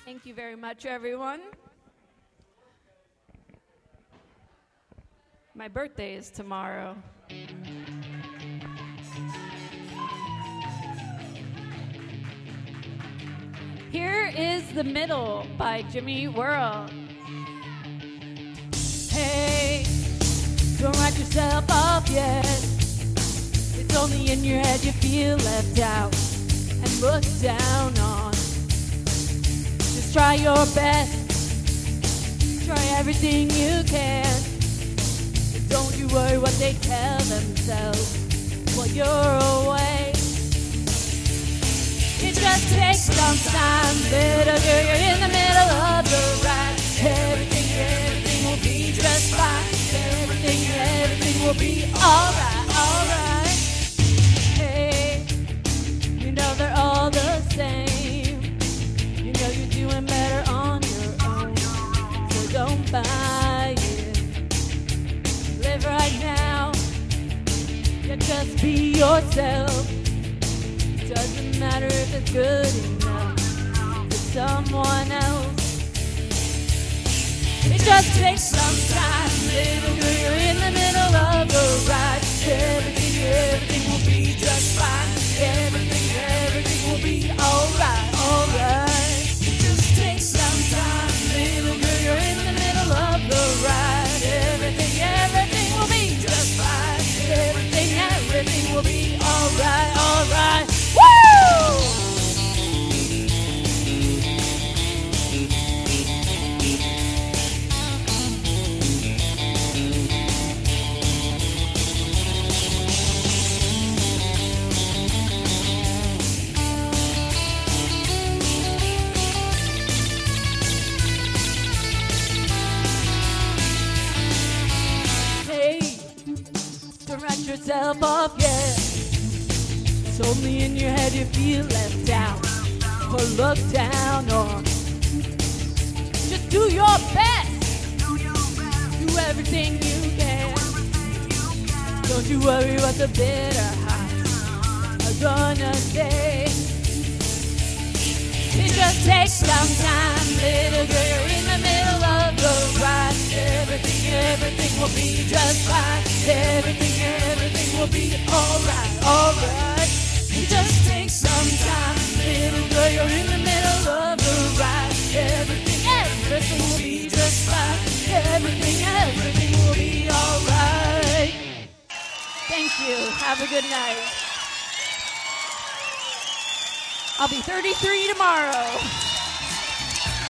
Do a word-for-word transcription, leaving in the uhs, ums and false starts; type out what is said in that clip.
Thank you very much, everyone. My birthday is tomorrow. Here is The Middle by Jimmy World. Hey, don't write yourself off yet. It's only in your head you feel left out and looked down on. Just try your best. Try everything you can. But don't you worry what they tell themselves while you're away. It just takes some time, little girl, you're in the middle of the ride. Everything, everything will be just fine. Everything, everything will be alright, alright. Hey, you know they're all the same. You know you're doing better on your own, so don't buy it. Live right now, yeah, just be yourself. Doesn't matter if it's good enough for someone else. It just takes some time, little girl, you're in the middle of the ride. Everything, everything will be just fine. Everything, everything will be alright, alright. It just takes some time, little girl, you're in the middle of the ride. Everything, everything will be just fine. Everything, everything will be alright, alright. Woo! Hey, don't write yourself off yet. It's only in your head you feel left out or looked down on. Just do your best. Do everything you can. Don't you worry what the bitter hearts are gonna say. It just takes some time, little girl, you're in the middle of the ride. Everything, everything will be just fine. Everything, everything will be alright, alright. It just takes some time, little girl, you're in the middle of the ride. Everything, everything will be just fine. Everything, everything will be alright. Thank you. Have a good night. I'll be thirty-three tomorrow.